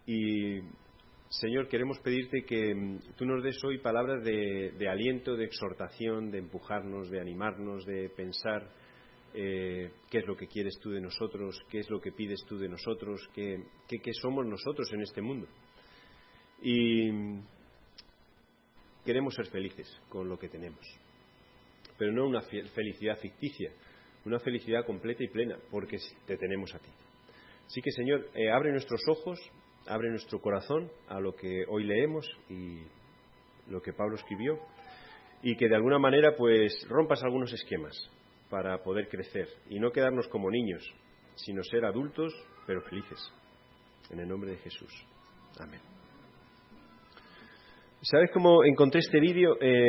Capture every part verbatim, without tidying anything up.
Y, Señor, queremos pedirte que tú nos des hoy palabras de, de aliento, de exhortación, de empujarnos, de animarnos, de pensar eh, qué es lo que quieres tú de nosotros, qué es lo que pides tú de nosotros, qué, qué, qué somos nosotros en este mundo. Y queremos ser felices con lo que tenemos, pero no una felicidad ficticia, una felicidad completa y plena, porque te tenemos a ti. Así que, Señor, eh, abre nuestros ojos, abre nuestro corazón a lo que hoy leemos y lo que Pablo escribió, y que de alguna manera pues rompas algunos esquemas para poder crecer y no quedarnos como niños, sino ser adultos pero felices. En el nombre de Jesús. Amén. ¿Sabes cómo encontré este vídeo? Eh,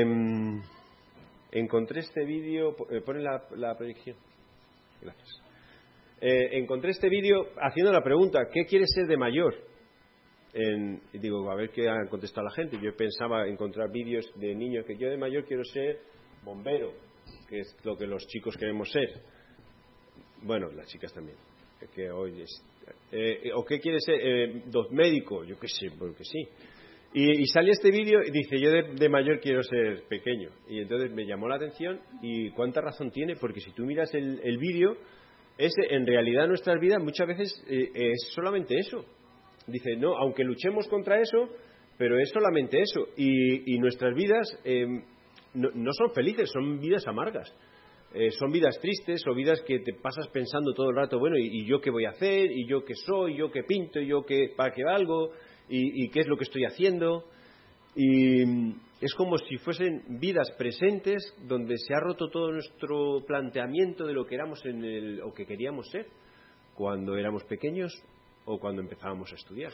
encontré este vídeo... Eh, pone la, la proyección. Gracias. Eh, encontré este vídeo haciendo la pregunta, ¿qué quieres ser de mayor? En, y digo, a ver qué han contestado la gente. Yo pensaba encontrar vídeos de niños que yo de mayor quiero ser bombero, que es lo que los chicos queremos ser. Bueno, las chicas también. Que hoy es, eh, ¿o qué quiere ser? Eh, dos médico, yo qué sé, porque sí. Y, y sale este vídeo y dice, yo de, de mayor quiero ser pequeño. Y entonces me llamó la atención y cuánta razón tiene, porque si tú miras el, el vídeo, es, en realidad nuestras vidas muchas veces eh, es solamente eso. Dice, no, aunque luchemos contra eso, pero es solamente eso. Y, y nuestras vidas eh, no, no son felices, son vidas amargas. Eh, son vidas tristes o vidas que te pasas pensando todo el rato, bueno, ¿y, y yo qué voy a hacer? ¿Y yo qué soy? ¿Y yo qué pinto? ¿Y yo qué, para qué valgo? ¿Y, ¿Y qué es lo que estoy haciendo? Y es como si fuesen vidas presentes donde se ha roto todo nuestro planteamiento de lo que éramos en el, o que queríamos ser cuando éramos pequeños o cuando empezábamos a estudiar.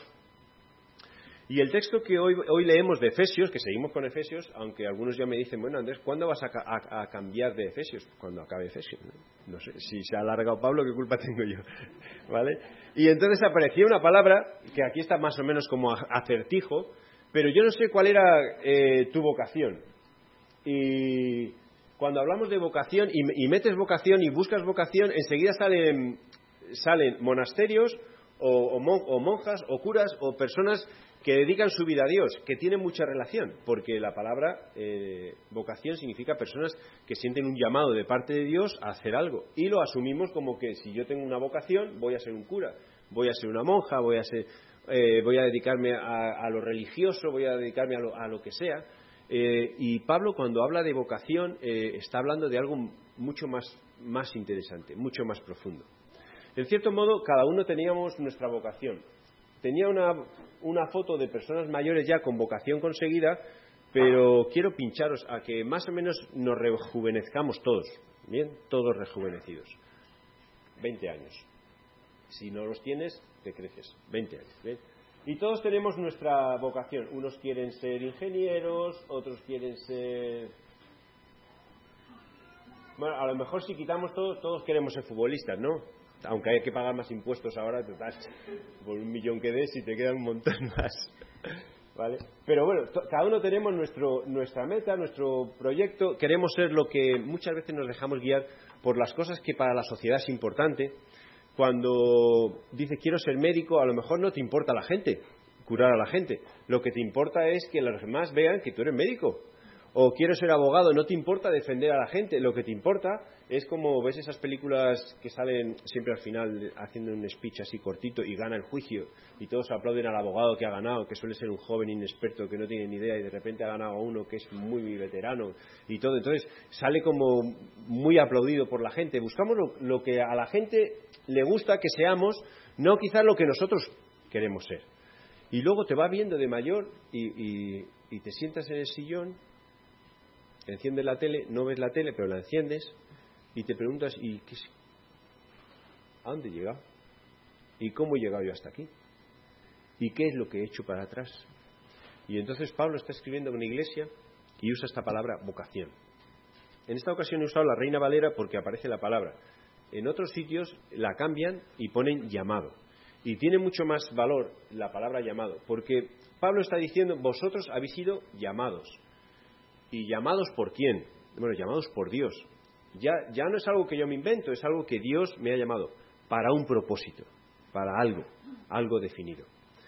Y el texto que hoy, hoy leemos de Efesios, que seguimos con Efesios, aunque algunos ya me dicen, bueno, Andrés, ¿cuándo vas a, a, a cambiar de Efesios? Cuando acabe Efesios, ¿no? No sé, si se ha alargado Pablo, ¿qué culpa tengo yo? ¿Vale? Y entonces aparecía una palabra, que aquí está más o menos como acertijo, pero yo no sé cuál era eh, tu vocación. Y cuando hablamos de vocación, y, y metes vocación y buscas vocación, enseguida salen, salen monasterios, o, o, mon, o monjas, o curas, o personas que dedican su vida a Dios, que tienen mucha relación, porque la palabra eh, vocación significa personas que sienten un llamado de parte de Dios a hacer algo, y lo asumimos como que si yo tengo una vocación, voy a ser un cura, voy a ser una monja, voy a ser, eh, voy a dedicarme a, a lo religioso, voy a dedicarme a lo, a lo que sea, eh, y Pablo cuando habla de vocación eh, está hablando de algo mucho más, más interesante, mucho más profundo. En cierto modo, cada uno teníamos nuestra vocación. Tenía una, una foto de personas mayores ya con vocación conseguida, pero quiero pincharos a que más o menos nos rejuvenezcamos todos, ¿bien? Todos rejuvenecidos. veinte años. Si no los tienes, te creces. veinte años, ¿bien? Y todos tenemos nuestra vocación. Unos quieren ser ingenieros, otros quieren ser... Bueno, a lo mejor si quitamos todos, todos queremos ser futbolistas, ¿no? Aunque hay que pagar más impuestos ahora, total, por un millón que des y te quedan un montón más, ¿vale? Pero bueno, to- cada uno tenemos nuestro, nuestra meta, nuestro proyecto, queremos ser lo que muchas veces nos dejamos guiar por las cosas que para la sociedad es importante. Cuando dices quiero ser médico, a lo mejor no te importa la gente, curar a la gente, lo que te importa es que los demás vean que tú eres médico. O quiero ser abogado, no te importa defender a la gente, lo que te importa es como ves esas películas que salen siempre al final haciendo un speech así cortito y gana el juicio y todos aplauden al abogado que ha ganado, que suele ser un joven inexperto que no tiene ni idea y de repente ha ganado a uno que es muy veterano y todo, entonces sale como muy aplaudido por la gente. Buscamos lo, lo que a la gente le gusta que seamos, no quizás lo que nosotros queremos ser. Y luego te va viendo de mayor y, y, y te sientas en el sillón, enciendes la tele, no ves la tele, pero la enciendes y te preguntas, ¿y qué es? ¿A dónde he llegado? ¿Y cómo he llegado yo hasta aquí? ¿Y qué es lo que he hecho para atrás? Y entonces Pablo está escribiendo en una iglesia y usa esta palabra vocación. En esta ocasión he usado la Reina Valera porque aparece la palabra. En otros sitios la cambian y ponen llamado. Y tiene mucho más valor la palabra llamado, porque Pablo está diciendo, vosotros habéis sido llamados. ¿Y llamados por quién? Bueno, llamados por Dios. Ya, ya no es algo que yo me invento, es algo que Dios me ha llamado para un propósito, para algo, algo definido.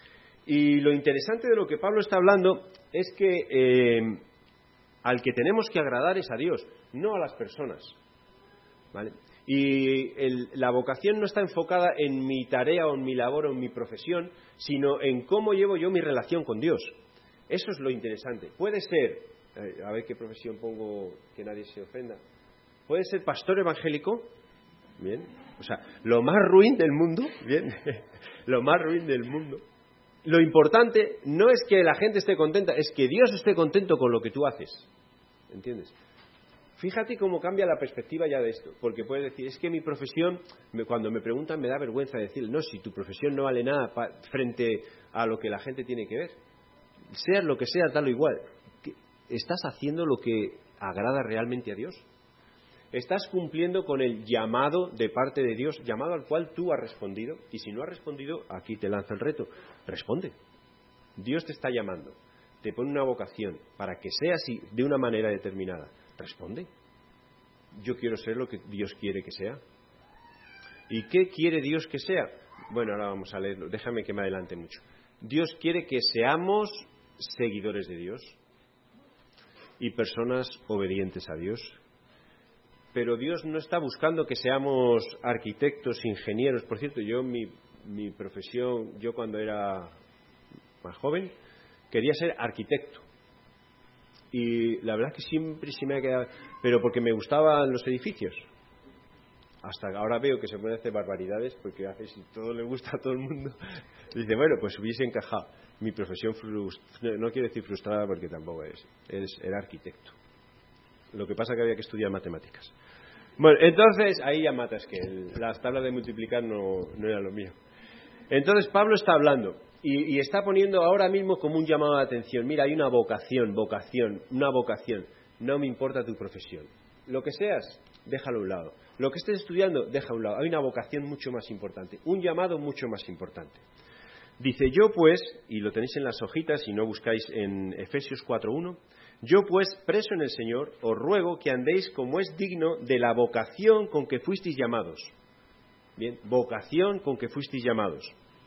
Y lo interesante de lo que Pablo está hablando es que eh, al que tenemos que agradar es a Dios, no a las personas, ¿vale? Y el, la vocación no está enfocada en mi tarea o en mi labor o en mi profesión, sino en cómo llevo yo mi relación con Dios. Eso es lo interesante. Puede ser, a ver qué profesión pongo que nadie se ofenda, puede ser pastor evangélico, bien, o sea, lo más ruin del mundo, bien, lo más ruin del mundo. Lo importante no es que la gente esté contenta, es que Dios esté contento con lo que tú haces, ¿entiendes? Fíjate cómo cambia la perspectiva ya de esto, porque puedes decir, es que mi profesión, cuando me preguntan me da vergüenza decir, no, si tu profesión no vale nada frente a lo que la gente tiene que ver, seas lo que seas, dalo igual. ¿Estás haciendo lo que agrada realmente a Dios? ¿Estás cumpliendo con el llamado de parte de Dios, llamado al cual tú has respondido? Y si no has respondido, aquí te lanzo el reto, responde. Dios te está llamando, te pone una vocación para que seas de una manera determinada. Responde. Yo quiero ser lo que Dios quiere que sea. ¿Y qué quiere Dios que sea? Bueno, ahora vamos a leerlo. Déjame que me adelante mucho. Dios quiere que seamos seguidores de Dios y personas obedientes a Dios. Pero Dios no está buscando que seamos arquitectos, ingenieros. Por cierto, yo mi, mi profesión, yo cuando era más joven, quería ser arquitecto. Y la verdad es que siempre se me ha quedado... Pero porque me gustaban los edificios. Hasta ahora veo que se pueden hacer barbaridades, porque hace, si todo le gusta a todo el mundo, dice, bueno, pues hubiese encajado. Mi profesión, frust... no quiero decir frustrada porque tampoco es, es, era arquitecto. Lo que pasa es que había que estudiar matemáticas. Bueno, entonces, ahí ya matas, que el, las tablas de multiplicar no, no era lo mío. Entonces Pablo está hablando y, y está poniendo ahora mismo como un llamado de atención. Mira, hay una vocación, vocación, una vocación. No me importa tu profesión. Lo que seas, déjalo a un lado. Lo que estés estudiando, déjalo a un lado. Hay una vocación mucho más importante, un llamado mucho más importante. Dice, yo pues, y lo tenéis en las hojitas, si no buscáis en Efesios cuatro uno, yo pues, preso en el Señor, os ruego que andéis como es digno de la vocación con que fuisteis llamados. Bien, vocación con que fuisteis llamados.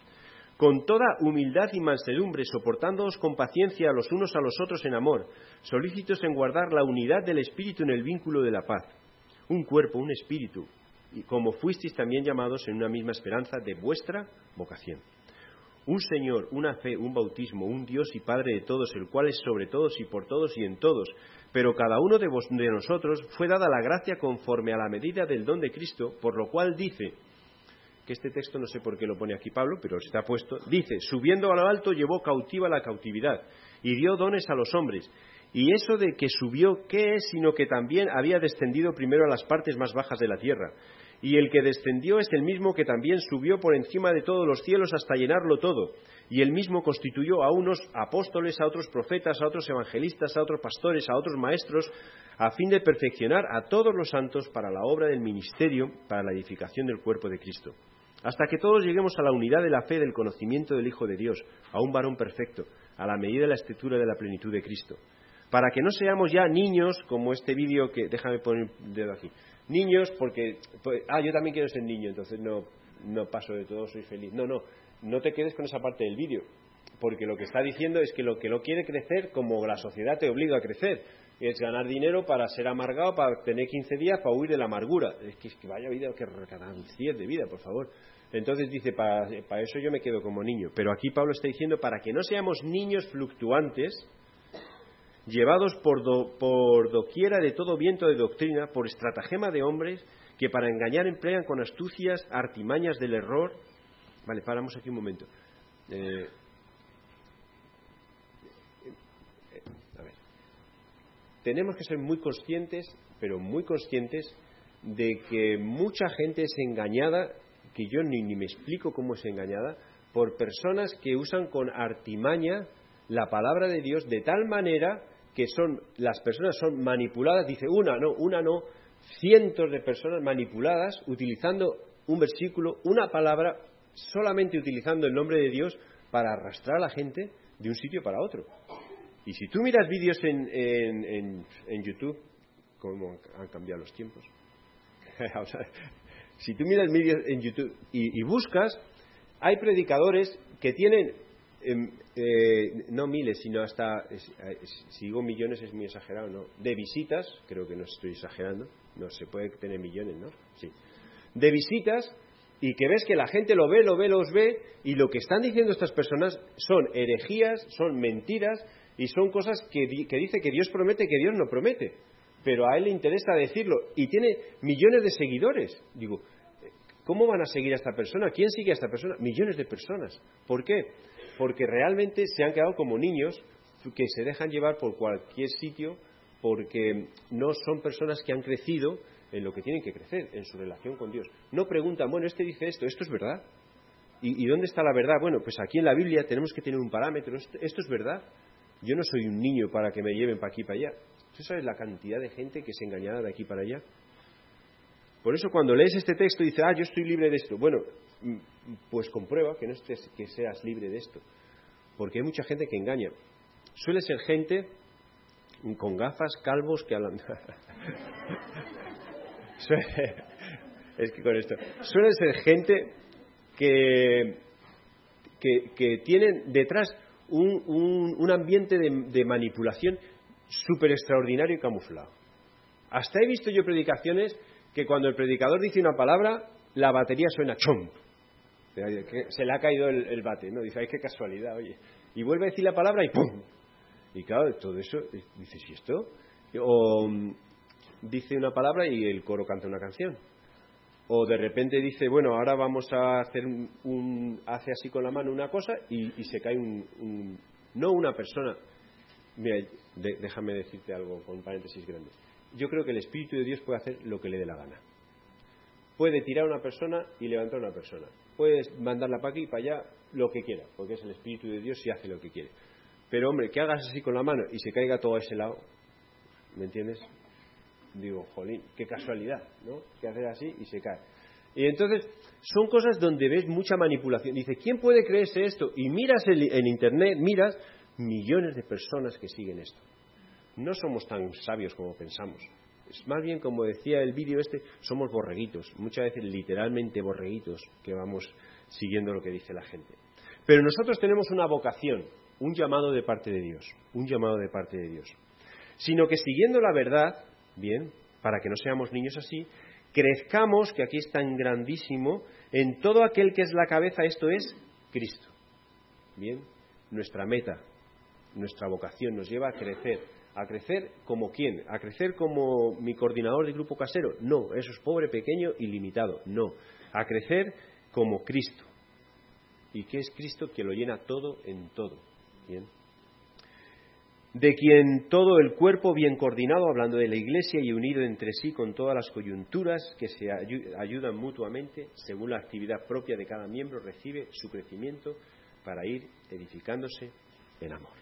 Con toda humildad y mansedumbre, soportándoos con paciencia los unos a los otros en amor, solícitos en guardar la unidad del Espíritu en el vínculo de la paz. Un cuerpo, un espíritu, y como fuisteis también llamados en una misma esperanza de vuestra vocación. Un Señor, una fe, un bautismo, un Dios y Padre de todos, el cual es sobre todos y por todos y en todos. Pero cada uno de, vos, de nosotros fue dada la gracia conforme a la medida del don de Cristo, por lo cual dice, que este texto no sé por qué lo pone aquí Pablo, pero está puesto, dice, subiendo a lo alto llevó cautiva la cautividad y dio dones a los hombres. Y eso de que subió, ¿qué es? Sino que también había descendido primero a las partes más bajas de la tierra. Y el que descendió es el mismo que también subió por encima de todos los cielos hasta llenarlo todo. Y él mismo constituyó a unos apóstoles, a otros profetas, a otros evangelistas, a otros pastores, a otros maestros, a fin de perfeccionar a todos los santos para la obra del ministerio, para la edificación del cuerpo de Cristo. Hasta que todos lleguemos a la unidad de la fe del conocimiento del Hijo de Dios, a un varón perfecto, a la medida de la estatura de la plenitud de Cristo. Para que no seamos ya niños, como este vídeo que... Déjame poner el dedo aquí. Niños porque... Pues, ah, yo también quiero ser niño, entonces no, no paso de todo, soy feliz. No, no, no te quedes con esa parte del vídeo. Porque lo que está diciendo es que lo que no quiere crecer, como la sociedad te obliga a crecer, es ganar dinero para ser amargado, para tener quince días, para huir de la amargura. Es que, es que vaya vida, que recadancier de vida, por favor. Entonces dice, para, para eso yo me quedo como niño. Pero aquí Pablo está diciendo, para que no seamos niños fluctuantes, llevados por, do, por doquiera de todo viento de doctrina, por estratagema de hombres, que para engañar emplean con astucias artimañas del error. Vale, paramos aquí un momento. Eh, a ver. Tenemos que ser muy conscientes, pero muy conscientes, de que mucha gente es engañada, que yo ni, ni me explico cómo es engañada, por personas que usan con artimaña la palabra de Dios de tal manera que son las personas son manipuladas, dice una, no, una no, cientos de personas manipuladas utilizando un versículo, una palabra, solamente utilizando el nombre de Dios para arrastrar a la gente de un sitio para otro. Y si tú miras vídeos en, en, en, en YouTube, cómo han cambiado los tiempos, o sea, si tú miras vídeos en YouTube y, y buscas, hay predicadores que tienen eh, eh, no miles, sino hasta, es, es, si digo millones es muy exagerado, ¿no? De visitas, creo que no estoy exagerando, no se puede tener millones, ¿no? Sí. De visitas, y que ves que la gente lo ve, lo ve, los ve, y lo que están diciendo estas personas son herejías, son mentiras, y son cosas que, di, que dice que Dios promete, que Dios no promete. Pero a él le interesa decirlo, y tiene millones de seguidores. Digo, ¿cómo van a seguir a esta persona? ¿Quién sigue a esta persona? Millones de personas. ¿Por qué? Porque realmente se han quedado como niños que se dejan llevar por cualquier sitio, porque no son personas que han crecido en lo que tienen que crecer, en su relación con Dios. No preguntan, bueno, este dice esto, ¿esto es verdad? ¿Y, y dónde está la verdad? Bueno, pues aquí en la Biblia tenemos que tener un parámetro. ¿Esto, esto es verdad? Yo no soy un niño para que me lleven para aquí para allá. ¿Tú sabes la cantidad de gente que se engañará de aquí para allá? Por eso cuando lees este texto y dices, ah, yo estoy libre de esto. Bueno, pues comprueba que no estés, que seas libre de esto. Porque hay mucha gente que engaña. Suele ser gente con gafas, calvos, que hablan... Suele... Es que con esto... Suele ser gente que, que, que tienen detrás un, un, un ambiente de, de manipulación súper extraordinario y camuflado. Hasta he visto yo predicaciones que cuando el predicador dice una palabra, la batería suena chom. Se le ha caído el, el bate, ¿no? Dice, ay, qué casualidad, oye. Y vuelve a decir la palabra y ¡pum! Y claro, todo eso, dices, ¿y esto? O dice una palabra y el coro canta una canción. O de repente dice, bueno, ahora vamos a hacer un... un hace así con la mano una cosa y, y se cae un, un... No una persona... Mira, de, déjame decirte algo con paréntesis grandes. Yo creo que el Espíritu de Dios puede hacer lo que le dé la gana. Puede tirar a una persona y levantar a una persona. Puede mandarla para aquí y para allá, lo que quiera, porque es el Espíritu de Dios y hace lo que quiere. Pero, hombre, que hagas así con la mano y se caiga todo a ese lado, ¿me entiendes? Digo, jolín, qué casualidad, ¿no? Que hacer así y se cae. Y entonces, son cosas donde ves mucha manipulación. Dice, ¿quién puede creerse esto? Y miras en, en Internet, miras millones de personas que siguen esto. No somos tan sabios como pensamos. Es más bien, como decía el vídeo este, somos borreguitos, muchas veces literalmente borreguitos, que vamos siguiendo lo que dice la gente. Pero nosotros tenemos una vocación, un llamado de parte de Dios, un llamado de parte de Dios. Sino que siguiendo la verdad, bien, para que no seamos niños así, crezcamos, que aquí es tan grandísimo, en todo aquel que es la cabeza, esto es Cristo. Bien, nuestra meta, nuestra vocación nos lleva a crecer. ¿A crecer como quién? ¿A crecer como mi coordinador de grupo casero? No, eso es pobre, pequeño y limitado. No, a crecer como Cristo. ¿Y qué es Cristo? Que lo llena todo en todo. ¿Bien? De quien todo el cuerpo bien coordinado, hablando de la Iglesia y unido entre sí con todas las coyunturas que se ayudan mutuamente, según la actividad propia de cada miembro, recibe su crecimiento para ir edificándose en amor.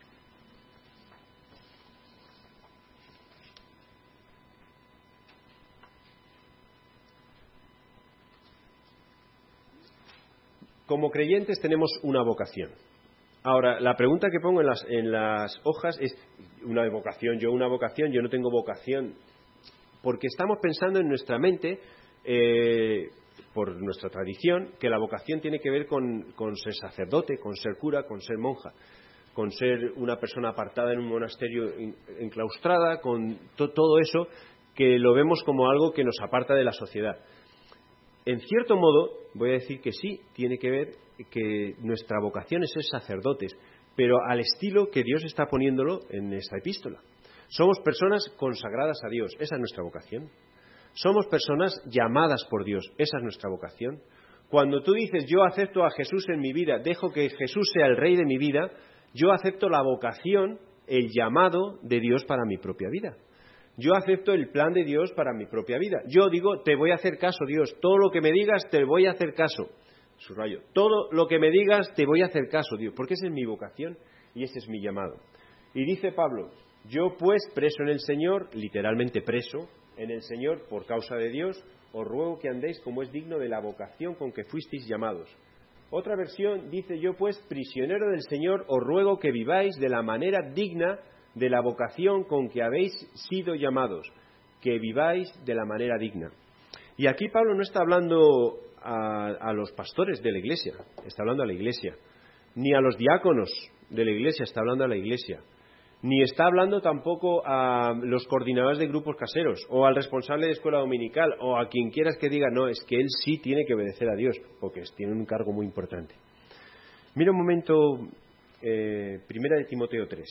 Como creyentes tenemos una vocación. Ahora, la pregunta que pongo en las, en las hojas es, una vocación, yo una vocación, yo no tengo vocación, porque estamos pensando en nuestra mente, eh, por nuestra tradición, que la vocación tiene que ver con, con ser sacerdote, con ser cura, con ser monja, con ser una persona apartada en un monasterio enclaustrada, con to, todo eso que lo vemos como algo que nos aparta de la sociedad. En cierto modo, voy a decir que sí, tiene que ver que nuestra vocación es ser sacerdotes, pero al estilo que Dios está poniéndolo en esta epístola. Somos personas consagradas a Dios, esa es nuestra vocación. Somos personas llamadas por Dios, esa es nuestra vocación. Cuando tú dices, yo acepto a Jesús en mi vida, dejo que Jesús sea el rey de mi vida, yo acepto la vocación, el llamado de Dios para mi propia vida. Yo acepto el plan de Dios para mi propia vida. Yo digo, te voy a hacer caso, Dios. Todo lo que me digas, te voy a hacer caso. Subrayo. Todo lo que me digas, te voy a hacer caso, Dios. Porque esa es mi vocación y ese es mi llamado. Y dice Pablo, yo pues preso en el Señor, literalmente preso en el Señor por causa de Dios, os ruego que andéis como es digno de la vocación con que fuisteis llamados. Otra versión dice, yo pues prisionero del Señor, os ruego que viváis de la manera digna de la vocación con que habéis sido llamados, que viváis de la manera digna. Y aquí Pablo no está hablando a, a los pastores de la Iglesia, está hablando a la Iglesia. ni a los diáconos de la iglesia, está hablando a la iglesia. Ni está hablando tampoco a los coordinadores de grupos caseros, o al responsable de escuela dominical, o a quien quieras que diga, no, es que él sí tiene que obedecer a Dios, porque tiene un cargo muy importante. Mira un momento, eh, primera de Timoteo tres.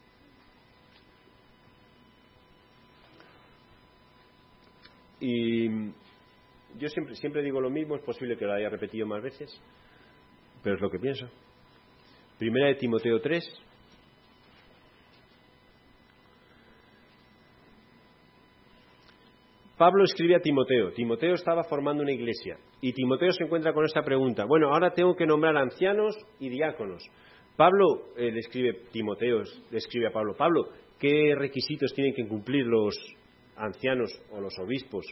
Y yo siempre, siempre digo lo mismo, es posible que lo haya repetido más veces, pero es lo que pienso. Primera de Timoteo tres. Pablo escribe a Timoteo. Timoteo estaba formando una iglesia y Timoteo se encuentra con esta pregunta. Bueno, ahora tengo que nombrar ancianos y diáconos. Pablo eh, le escribe, Timoteo le escribe a Pablo, Pablo, ¿qué requisitos tienen que cumplir los ancianos o los obispos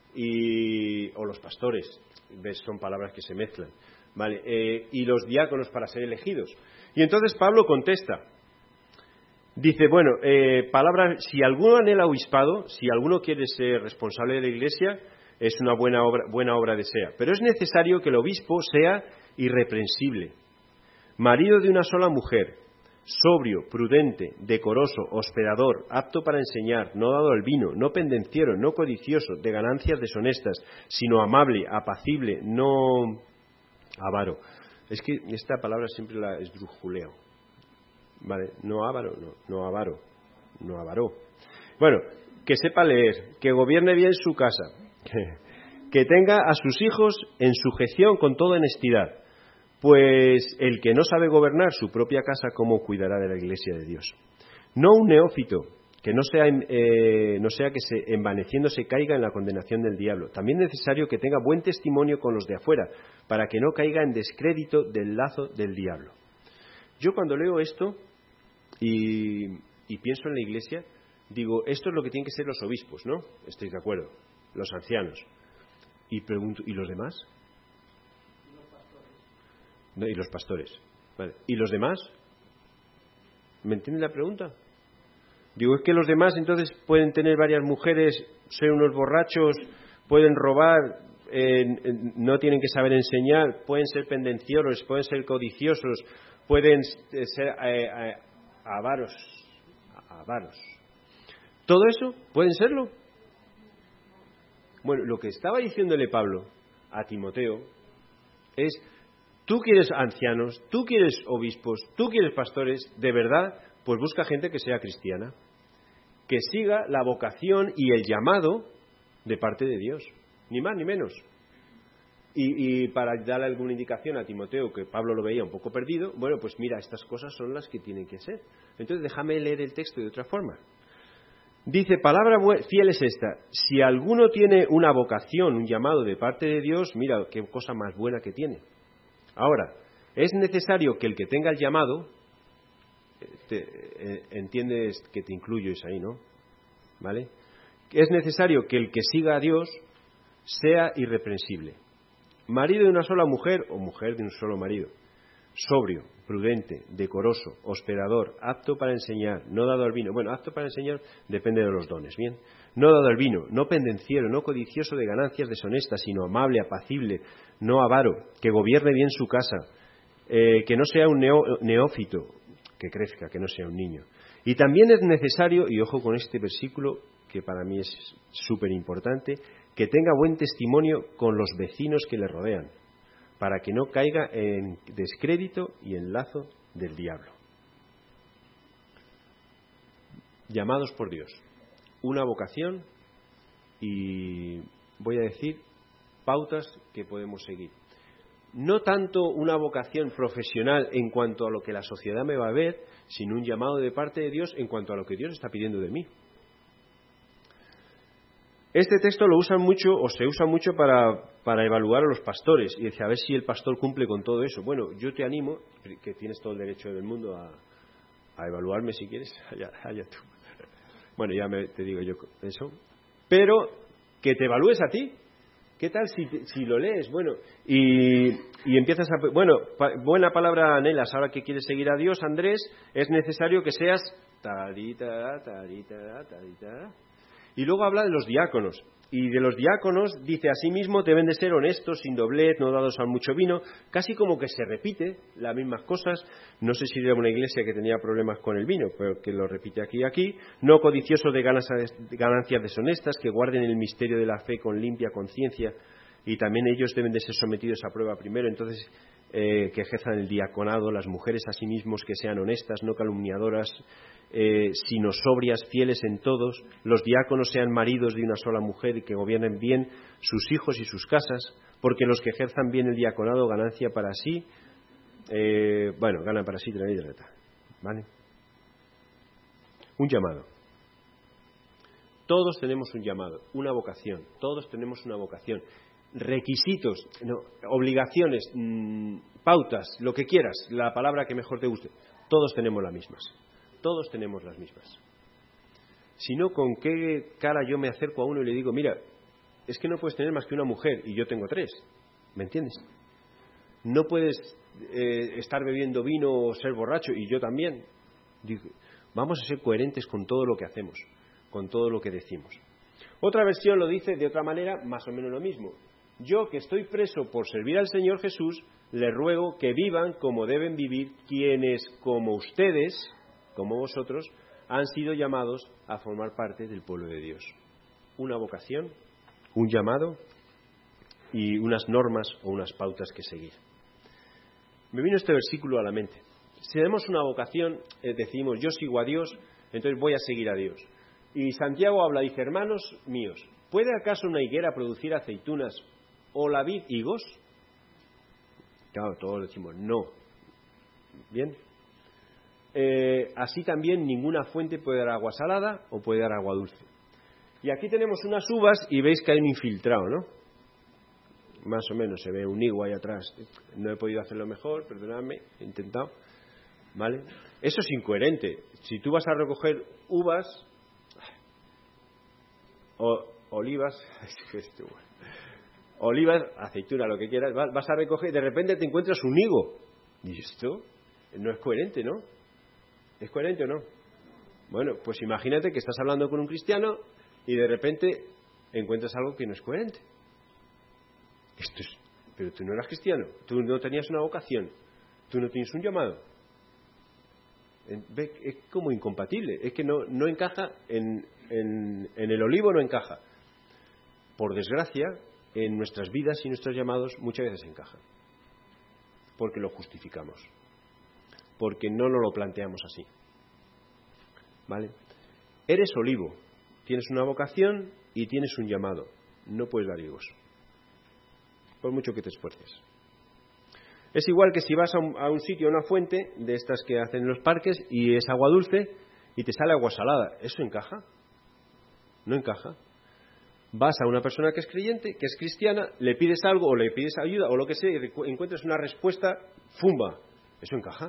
y, o los pastores? ¿Ves? Son palabras que se mezclan. Vale, eh, y los diáconos para ser elegidos. Y entonces Pablo contesta. Dice, bueno, eh, palabra, si alguno anhela obispado, si alguno quiere ser responsable de la iglesia, es una buena obra, buena obra desea. Pero es necesario que el obispo sea irreprensible, marido de una sola mujer, sobrio, prudente, decoroso, hospedador, apto para enseñar, no dado al vino, no pendenciero, no codicioso, de ganancias deshonestas, sino amable, apacible, no avaro. Es que esta palabra siempre la esdrujuleo. Vale, no avaro, no, no avaro, no avaro. Bueno, que sepa leer, que gobierne bien su casa, que, que tenga a sus hijos en sujeción con toda honestidad, pues el que no sabe gobernar su propia casa, ¿cómo cuidará de la iglesia de Dios? No un neófito, que no sea, eh, no sea que se, envaneciéndose caiga en la condenación del diablo. También es necesario que tenga buen testimonio con los de afuera, para que no caiga en descrédito del lazo del diablo. Yo cuando leo esto y, y pienso en la iglesia, digo, esto es lo que tienen que ser los obispos, ¿no? Estáis de acuerdo, los ancianos. Y pregunto, ¿y los demás? ¿Y los pastores? No, y los pastores. Vale. ¿Y los demás? ¿Me entienden la pregunta? Digo, es que los demás entonces pueden tener varias mujeres, ser unos borrachos, pueden robar, eh, no tienen que saber enseñar, pueden ser pendenciosos, pueden ser codiciosos, pueden ser eh, eh, avaros, avaros. ¿Todo eso pueden serlo? Bueno, lo que estaba diciéndole Pablo a Timoteo es, tú quieres ancianos, tú quieres obispos, tú quieres pastores, de verdad, pues busca gente que sea cristiana, que siga la vocación y el llamado de parte de Dios, ni más ni menos. Y, y para darle alguna indicación a Timoteo, que Pablo lo veía un poco perdido, bueno, pues mira, estas cosas son las que tienen que ser. Entonces déjame leer el texto de otra forma. Dice, palabra fiel es esta, si alguno tiene una vocación, un llamado de parte de Dios, mira qué cosa más buena que tiene. Ahora, es necesario que el que tenga el llamado, te, eh, entiendes que te incluyo es ahí, ¿no? ¿Vale? Es necesario que el que siga a Dios sea irreprensible. Marido de una sola mujer o mujer de un solo marido. Sobrio, prudente, decoroso, hospedador, apto para enseñar, no dado al vino. Bueno, apto para enseñar depende de los dones, ¿bien? No dado al vino, no pendenciero, no codicioso de ganancias deshonestas, sino amable, apacible, no avaro, que gobierne bien su casa, eh, que no sea un neo, neófito, que crezca, que no sea un niño. Y también es necesario, y ojo con este versículo, que para mí es súper importante, que tenga buen testimonio con los vecinos que le rodean, para que no caiga en descrédito y en lazo del diablo. Llamados por Dios, una vocación y, voy a decir, pautas que podemos seguir. No tanto una vocación profesional en cuanto a lo que la sociedad me va a ver, sino un llamado de parte de Dios en cuanto a lo que Dios está pidiendo de mí. Este texto lo usan mucho o se usa mucho para, para evaluar a los pastores y decir, a ver si el pastor cumple con todo eso. Bueno, yo te animo, que tienes todo el derecho del mundo a, a evaluarme si quieres, allá, allá tú. Bueno, ya me, te digo yo eso. Pero que te evalúes a ti. ¿Qué tal si, si lo lees? Bueno, y, y empiezas a... Bueno, pa, buena palabra anhelas, ahora que quieres seguir a Dios, Andrés, es necesario que seas... Tarita, tarita, tarita. Y luego habla de los diáconos. y de los diáconos dice: asimismo deben de ser honestos, sin doblez, no dados a mucho vino. Casi como que se repite las mismas cosas. No sé si era una iglesia que tenía problemas con el vino, pero que lo repite aquí y aquí. No codiciosos de ganancias deshonestas, que guarden el misterio de la fe con limpia conciencia, y también ellos deben de ser sometidos a prueba primero. Entonces, eh, que ejerzan el diaconado, las mujeres asimismo que sean honestas, no calumniadoras, eh, sino sobrias, fieles en todos. Los diáconos sean maridos de una sola mujer y que gobiernen bien sus hijos y sus casas, porque los que ejerzan bien el diaconado, ganancia para sí, eh, bueno, ganan para sí de la vida eterna. ¿Vale? Un llamado. Todos tenemos un llamado, una vocación. Todos tenemos una vocación. Requisitos, no, obligaciones, mmm, pautas, lo que quieras, la palabra que mejor te guste. Todos tenemos las mismas. Todos tenemos las mismas. Si no, ¿con qué cara yo me acerco a uno y le digo: mira, es que no puedes tener más que una mujer y yo tengo tres? ¿Me entiendes? No puedes eh, estar bebiendo vino o ser borracho y yo también. Digo, vamos a ser coherentes con todo lo que hacemos, con todo lo que decimos. Otra versión lo dice de otra manera, más o menos lo mismo. Yo, que estoy preso por servir al Señor Jesús, les ruego que vivan como deben vivir quienes, como ustedes, como vosotros, han sido llamados a formar parte del pueblo de Dios. Una vocación, un llamado y unas normas o unas pautas que seguir. Me vino este versículo a la mente. Si tenemos una vocación, eh, decimos: yo sigo a Dios, entonces voy a seguir a Dios. Y Santiago habla, dice: hermanos míos, ¿puede acaso una higuera producir aceitunas o la vid higos? Claro, todos decimos no. Bien. Eh, así también ninguna fuente puede dar agua salada o puede dar agua dulce. Y aquí tenemos unas uvas y veis que hay un infiltrado, ¿no? Más o menos se ve un higo ahí atrás. No he podido hacerlo mejor, perdonadme, he intentado. ¿Vale? Eso es incoherente. Si tú vas a recoger uvas, o, olivas, olivas, aceituna, lo que quieras, vas a recoger y de repente te encuentras un higo. Y esto no es coherente, ¿no? ¿Es coherente o no? Bueno, pues imagínate que estás hablando con un cristiano y de repente encuentras algo que no es coherente. Esto es, pero tú no eras cristiano, tú no tenías una vocación, tú no tienes un llamado. Es como incompatible, es que no, no encaja en, en, en el olivo, no encaja. Por desgracia, en nuestras vidas y nuestros llamados muchas veces encajan, porque lo justificamos, porque no nos lo planteamos así. ¿Vale? Eres olivo, tienes una vocación y tienes un llamado, no puedes dar higos, por mucho que te esfuerces. Es igual que si vas a un, a un sitio, a una fuente de estas que hacen en los parques y es agua dulce y te sale agua salada. ¿Eso encaja? No encaja. Vas a una persona que es creyente, que es cristiana, le pides algo o le pides ayuda o lo que sea y encuentras una respuesta ¡fumba! ¿Eso encaja?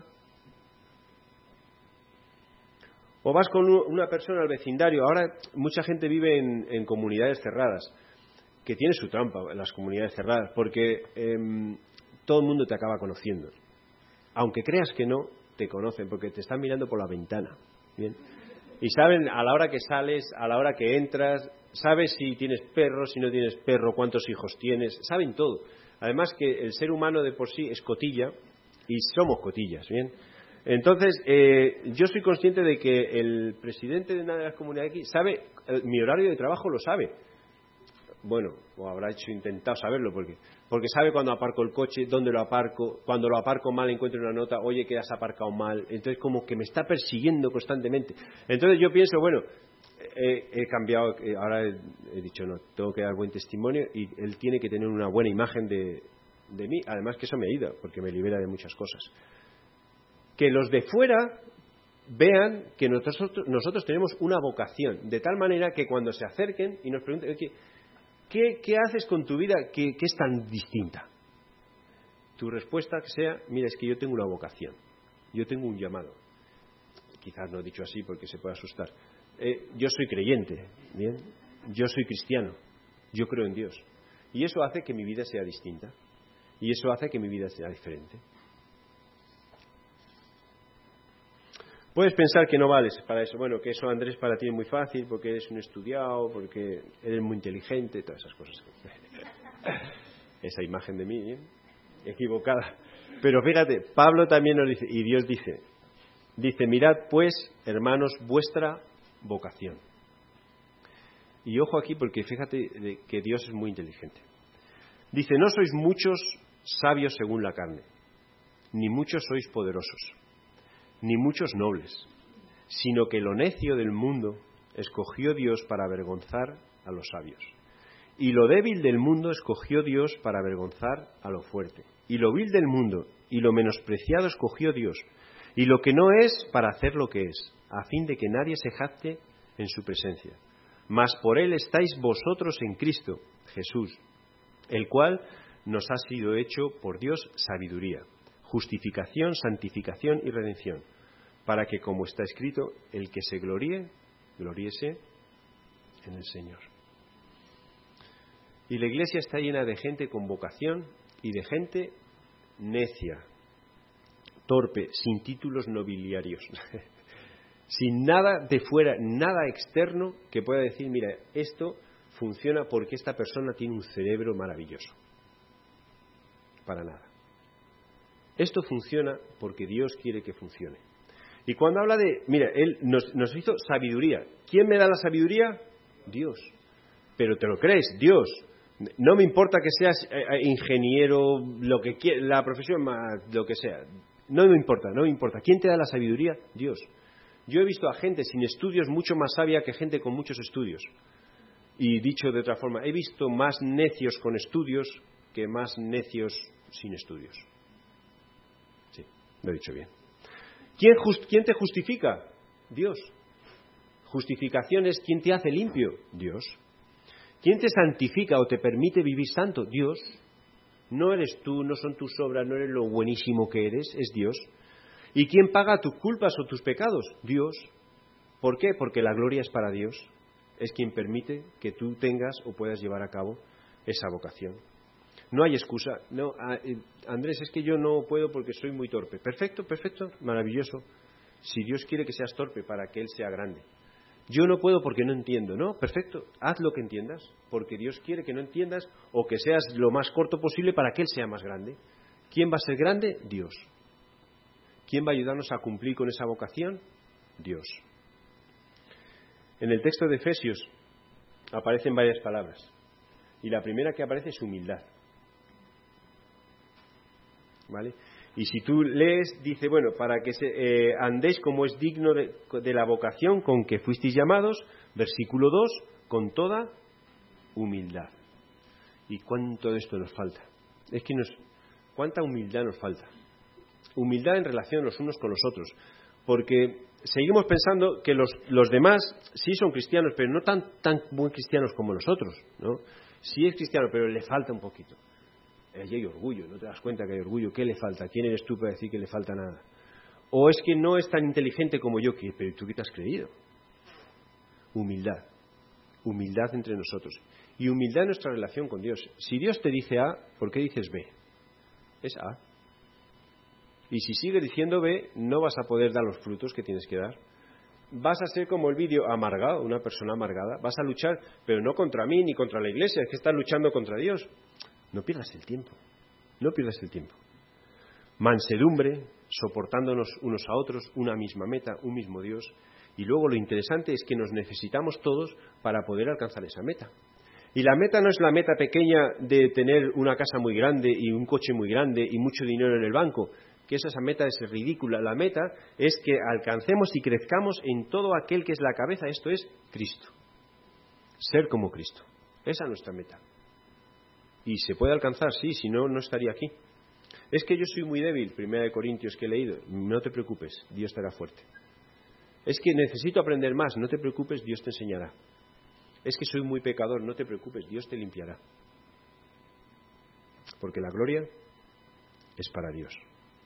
O vas con una persona al vecindario. Ahora mucha gente vive en, en comunidades cerradas, que tiene su trampa en las comunidades cerradas, porque eh, todo el mundo te acaba conociendo. Aunque creas que no, te conocen, porque te están mirando por la ventana. ¿Bien? Y saben a la hora que sales, a la hora que entras, sabes si tienes perro, si no tienes perro, cuántos hijos tienes, saben todo. Además que el ser humano de por sí es cotilla, y somos cotillas, ¿bien? Entonces, eh, yo soy consciente de que el presidente de una de las comunidades aquí sabe, eh, mi horario de trabajo lo sabe. Bueno, o habrá hecho intentado saberlo, porque porque sabe cuando aparco el coche, dónde lo aparco, cuando lo aparco mal encuentro una nota, oye, que has aparcado mal. Entonces, como que me está persiguiendo constantemente. Entonces yo pienso, bueno, eh, he cambiado, eh, ahora he, he dicho, no, tengo que dar buen testimonio y él tiene que tener una buena imagen de, de mí. Además que eso me ayuda, porque me libera de muchas cosas. Que los de fuera vean que nosotros, nosotros tenemos una vocación, de tal manera que cuando se acerquen y nos pregunten, ¿qué, qué, qué haces con tu vida que, que es tan distinta? Tu respuesta que sea, mira, es que yo tengo una vocación, yo tengo un llamado. Quizás no he dicho así porque se puede asustar. Eh, yo soy creyente, ¿bien? Yo soy cristiano, yo creo en Dios. Y eso hace que mi vida sea distinta. Y eso hace que mi vida sea diferente. Puedes pensar que no vales para eso. Bueno, que eso, Andrés, para ti es muy fácil porque eres un estudiado, porque eres muy inteligente, todas esas cosas. Esa imagen de mí, ¿eh? Equivocada. Pero fíjate, Pablo también nos dice, y Dios dice, dice, mirad pues, hermanos, vuestra vocación. Y ojo aquí porque fíjate que Dios es muy inteligente. Dice, no sois muchos sabios según la carne, ni muchos sois poderosos, ni muchos nobles, sino que lo necio del mundo escogió Dios para avergonzar a los sabios. Y lo débil del mundo escogió Dios para avergonzar a lo fuerte. Y lo vil del mundo y lo menospreciado escogió Dios. Y lo que no es para hacer lo que es, a fin de que nadie se jacte en su presencia. Mas por él estáis vosotros en Cristo Jesús, el cual nos ha sido hecho por Dios sabiduría, justificación, santificación y redención, para que, como está escrito, el que se gloríe, gloríese en el Señor. Y la Iglesia está llena de gente con vocación y de gente necia, torpe, sin títulos nobiliarios, sin nada de fuera, nada externo que pueda decir, mira, esto funciona porque esta persona tiene un cerebro maravilloso. Para nada. Esto funciona porque Dios quiere que funcione. Y cuando habla de, mira, Él nos, nos hizo sabiduría. ¿Quién me da la sabiduría? Dios. Pero ¿te lo crees? Dios. No me importa que seas eh, ingeniero, lo que quieras, la profesión más, lo que sea. No me importa, no me importa. ¿Quién te da la sabiduría? Dios. Yo he visto a gente sin estudios mucho más sabia que gente con muchos estudios. Y dicho de otra forma, he visto más necios con estudios que más necios sin estudios. Sí, lo he dicho bien. ¿Quién, just, ¿Quién te justifica? Dios. Justificación es ¿quién te hace limpio? Dios. ¿Quién te santifica o te permite vivir santo? Dios. No eres tú, no son tus obras, no eres lo buenísimo que eres, es Dios. ¿Y quién paga tus culpas o tus pecados? Dios. ¿Por qué? Porque la gloria es para Dios. Es quien permite que tú tengas o puedas llevar a cabo esa vocación. No hay excusa. No, Andrés, es que yo no puedo porque soy muy torpe. Perfecto, perfecto, maravilloso. Si Dios quiere que seas torpe para que Él sea grande. Yo no puedo porque no entiendo. No, perfecto, haz lo que entiendas, porque Dios quiere que no entiendas o que seas lo más corto posible para que Él sea más grande. ¿Quién va a ser grande? Dios. ¿Quién va a ayudarnos a cumplir con esa vocación? Dios. En el texto de Efesios aparecen varias palabras. Y la primera que aparece es humildad. ¿Vale? Y si tú lees, dice, bueno, para que se, eh, andéis como es digno de, de la vocación con que fuisteis llamados, versículo dos, con toda humildad. ¿Y cuánto de esto nos falta? Es que nos, ¿cuánta humildad nos falta? Humildad en relación los unos con los otros. Porque seguimos pensando que los, los demás sí son cristianos, pero no tan, tan buen cristianos como nosotros, ¿no? Sí es cristiano, pero le falta un poquito. Allí hay orgullo, no te das cuenta que hay orgullo. ¿Qué le falta? ¿Quién eres tú para decir que le falta nada? O es que no es tan inteligente como yo, que, pero ¿tú qué te has creído? Humildad. Humildad entre nosotros. Y humildad en nuestra relación con Dios. Si Dios te dice A, ¿por qué dices B? Es A. Y si sigue diciendo B, no vas a poder dar los frutos que tienes que dar. Vas a ser como el vídeo amargado, una persona amargada. Vas a luchar, pero no contra mí ni contra la iglesia, es que estás luchando contra Dios. No pierdas el tiempo, no pierdas el tiempo. Mansedumbre, soportándonos unos a otros, una misma meta, un mismo Dios. Y luego lo interesante es que nos necesitamos todos para poder alcanzar esa meta. Y la meta no es la meta pequeña de tener una casa muy grande y un coche muy grande y mucho dinero en el banco, que esa, esa meta es ridícula. La meta es que alcancemos y crezcamos en todo aquel que es la cabeza, esto es Cristo. Ser como Cristo. Esa es nuestra meta. Y se puede alcanzar, sí, si no, no estaría aquí. Es que yo soy muy débil, Primera de Corintios que he leído. No te preocupes, Dios te hará fuerte. Es que necesito aprender más, no te preocupes, Dios te enseñará. Es que soy muy pecador, no te preocupes, Dios te limpiará. Porque la gloria es para Dios.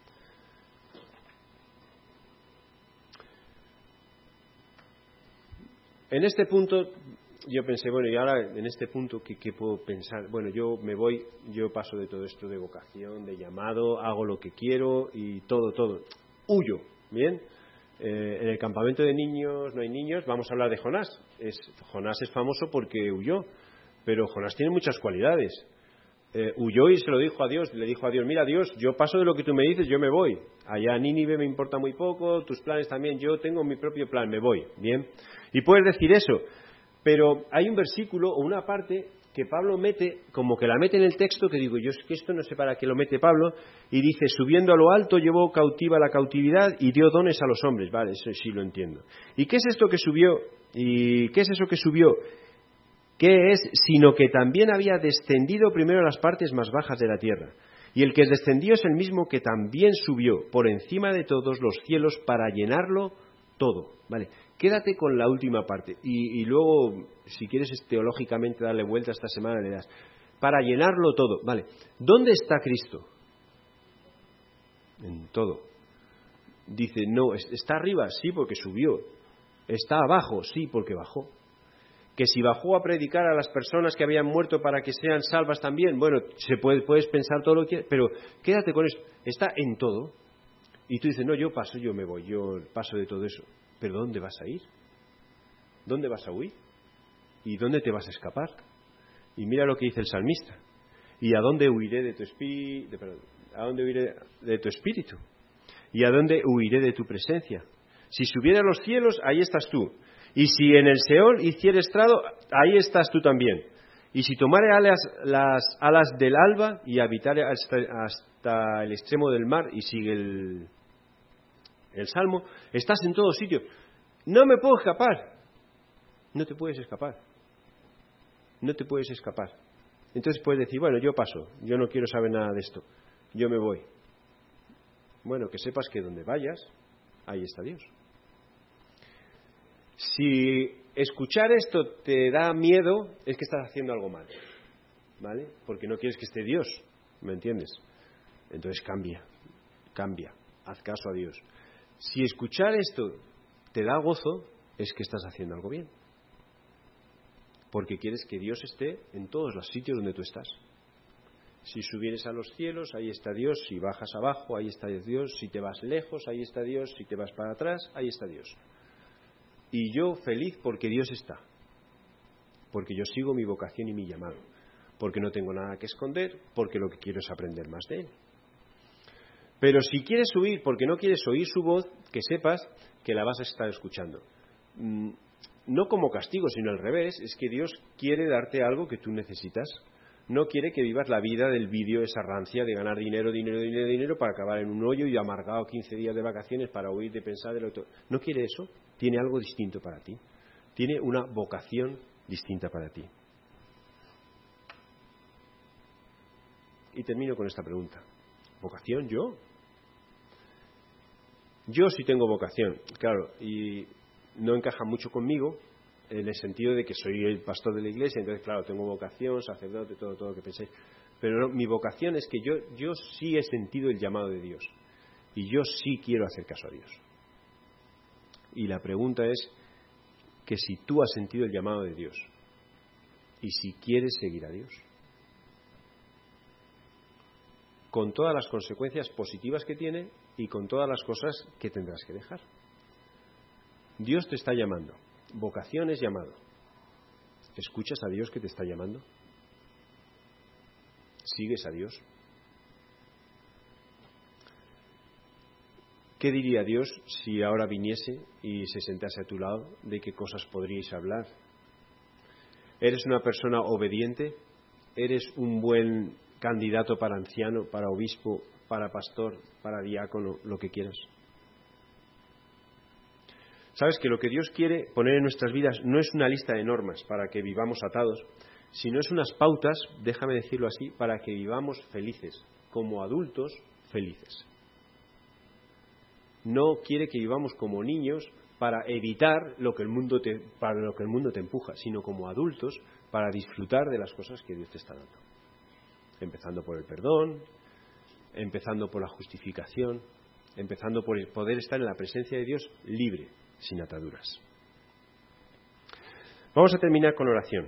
En este punto yo pensé, bueno, y ahora en este punto, ¿qué, qué puedo pensar? Bueno, yo me voy, yo paso de todo esto de vocación, de llamado, hago lo que quiero y todo, todo. Huyo, ¿bien? Eh, en el campamento de niños no hay niños, vamos a hablar de Jonás. Es, Jonás es famoso porque huyó, pero Jonás tiene muchas cualidades. Eh, huyó y se lo dijo a Dios, le dijo a Dios, mira Dios, yo paso de lo que tú me dices, yo me voy. Allá a Nínive me importa muy poco, tus planes también, yo tengo mi propio plan, me voy. Bien. Y puedes decir eso, pero hay un versículo o una parte que Pablo mete, como que la mete en el texto, que digo, yo es que esto no sé para qué lo mete Pablo, y dice, subiendo a lo alto llevó cautiva la cautividad y dio dones a los hombres. Vale, eso sí lo entiendo. ¿Y qué es esto que subió? ¿Y qué es eso que subió? ¿Qué es? Sino que también había descendido primero a las partes más bajas de la tierra. Y el que descendió es el mismo que también subió por encima de todos los cielos para llenarlo todo. Vale, quédate con la última parte y, y luego, si quieres teológicamente darle vuelta esta semana, le das. Para llenarlo todo. Vale, ¿dónde está Cristo? En todo. Dice, no, ¿está arriba? Sí, porque subió. ¿Está abajo? Sí, porque bajó. Que si bajó a predicar a las personas que habían muerto para que sean salvas también, bueno, se puede, puedes pensar todo lo que quieras, pero quédate con eso. Está en todo. Y tú dices, no, yo paso, yo me voy, yo paso de todo eso. ¿Pero dónde vas a ir? ¿Dónde vas a huir? ¿Y dónde te vas a escapar? Y mira lo que dice el salmista. ¿Y a dónde huiré de tu espíritu? Perdón, ¿a dónde huiré de tu espíritu? ¿Y a dónde huiré de tu presencia? Si subiera a los cielos, ahí estás tú. Y si en el Seol hiciere estrado, ahí estás tú también. Y si tomare alas, las alas del alba y habitare hasta, hasta el extremo del mar, y sigue el, el Salmo, estás en todo sitio. No me puedo escapar. No te puedes escapar. No te puedes escapar. Entonces puedes decir, bueno, yo paso, yo no quiero saber nada de esto, yo me voy. Bueno, que sepas que donde vayas, ahí está Dios. Si escuchar esto te da miedo, es que estás haciendo algo mal, ¿vale? Porque no quieres que esté Dios, ¿me entiendes? Entonces cambia, cambia, haz caso a Dios. Si escuchar esto te da gozo, es que estás haciendo algo bien. Porque quieres que Dios esté en todos los sitios donde tú estás. Si subieres a los cielos, ahí está Dios. Si bajas abajo, ahí está Dios. Si te vas lejos, ahí está Dios. Si te vas para atrás, ahí está Dios. Y yo feliz porque Dios está. Porque yo sigo mi vocación y mi llamado. Porque no tengo nada que esconder. Porque lo que quiero es aprender más de Él. Pero si quieres huir porque no quieres oír su voz, que sepas que la vas a estar escuchando. No como castigo, sino al revés. Es que Dios quiere darte algo que tú necesitas. No quiere que vivas la vida del vídeo, esa rancia de ganar dinero, dinero, dinero, dinero para acabar en un hoyo y amargado quince días de vacaciones para huir de pensar del otro. No quiere eso. Tiene algo distinto para ti. Tiene una vocación distinta para ti. Y termino con esta pregunta. ¿Vocación yo? Yo sí tengo vocación, claro, y no encaja mucho conmigo en el sentido de que soy el pastor de la iglesia, entonces claro, tengo vocación, sacerdote, todo, todo lo que penséis. Pero no, mi vocación es que yo, yo sí he sentido el llamado de Dios y yo sí quiero hacer caso a Dios. Y la pregunta es que si tú has sentido el llamado de Dios y si quieres seguir a Dios, con todas las consecuencias positivas que tiene y con todas las cosas que tendrás que dejar. Dios te está llamando. Vocación es llamado. ¿Escuchas a Dios que te está llamando? ¿Sigues a Dios? ¿Qué diría Dios si ahora viniese y se sentase a tu lado? ¿De qué cosas podríais hablar? ¿Eres una persona obediente? ¿Eres un buen candidato para anciano, para obispo, para pastor, para diácono, lo que quieras? ¿Sabes que lo que Dios quiere poner en nuestras vidas no es una lista de normas para que vivamos atados, sino es unas pautas, déjame decirlo así, para que vivamos felices, como adultos felices? No quiere que vivamos como niños para evitar lo que el mundo te, para lo que el mundo te empuja, sino como adultos para disfrutar de las cosas que Dios te está dando. Empezando por el perdón, empezando por la justificación, empezando por el poder estar en la presencia de Dios libre, sin ataduras. Vamos a terminar con oración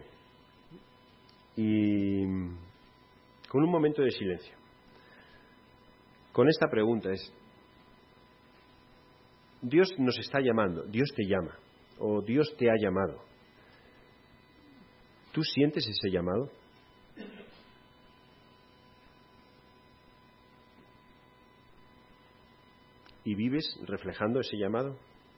y con un momento de silencio. Con esta pregunta es: Dios nos está llamando, Dios te llama, o Dios te ha llamado. ¿Tú sientes ese llamado? ¿Y vives reflejando ese llamado?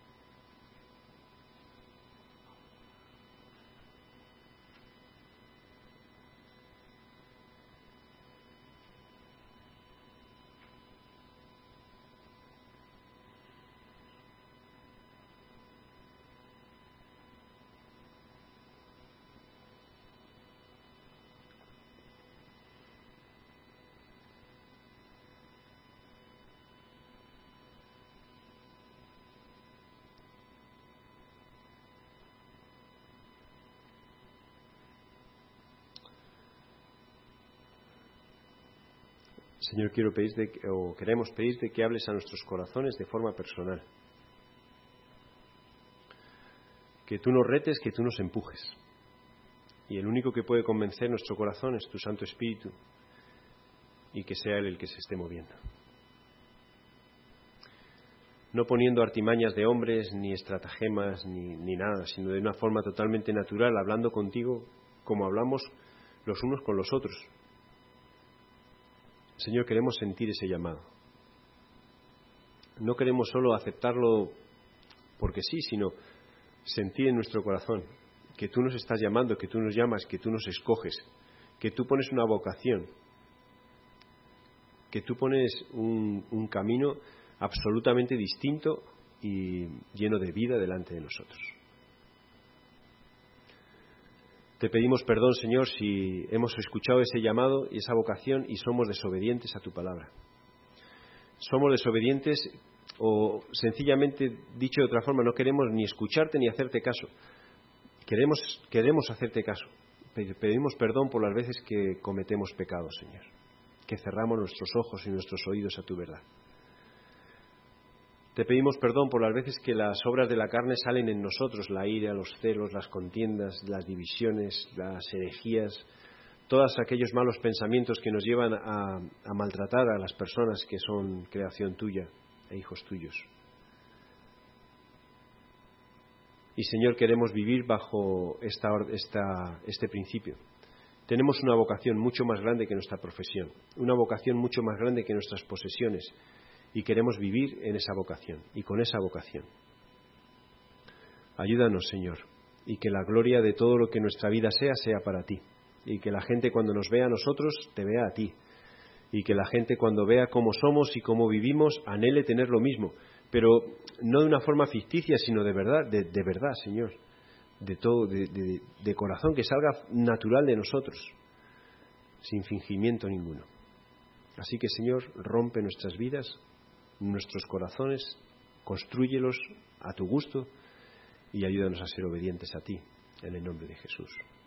Señor, quiero pedirte, o queremos pedirte que hables a nuestros corazones de forma personal. Que tú nos retes, que tú nos empujes. Y el único que puede convencer nuestro corazón es tu Santo Espíritu, y que sea Él el que se esté moviendo. No poniendo artimañas de hombres, ni estratagemas, ni, ni nada, sino de una forma totalmente natural, hablando contigo como hablamos los unos con los otros. Señor, queremos sentir ese llamado. No queremos solo aceptarlo porque sí, sino sentir en nuestro corazón que tú nos estás llamando, que tú nos llamas, que tú nos escoges, que tú pones una vocación, que tú pones un, un camino absolutamente distinto y lleno de vida delante de nosotros. Te pedimos perdón, Señor, si hemos escuchado ese llamado y esa vocación y somos desobedientes a tu palabra. Somos desobedientes o, sencillamente, dicho de otra forma, no queremos ni escucharte ni hacerte caso. Queremos, queremos hacerte caso. Pedimos perdón por las veces que cometemos pecados, Señor, que cerramos nuestros ojos y nuestros oídos a tu verdad. Te pedimos perdón por las veces que las obras de la carne salen en nosotros, la ira, los celos, las contiendas, las divisiones, las herejías, todos aquellos malos pensamientos que nos llevan a, a maltratar a las personas que son creación tuya e hijos tuyos. Y, Señor, queremos vivir bajo esta, esta, este principio. Tenemos una vocación mucho más grande que nuestra profesión, una vocación mucho más grande que nuestras posesiones, y queremos vivir en esa vocación y con esa vocación. Ayúdanos, Señor, y que la gloria de todo lo que nuestra vida sea, sea para ti, y que la gente cuando nos vea a nosotros, te vea a ti, y que la gente cuando vea cómo somos y cómo vivimos, anhele tener lo mismo, pero no de una forma ficticia, sino de verdad, de, de verdad, Señor, de todo, de, de, de corazón, que salga natural de nosotros, sin fingimiento ninguno. Así que, Señor, rompe nuestras vidas, nuestros corazones, constrúyelos a tu gusto y ayúdanos a ser obedientes a ti, en el nombre de Jesús.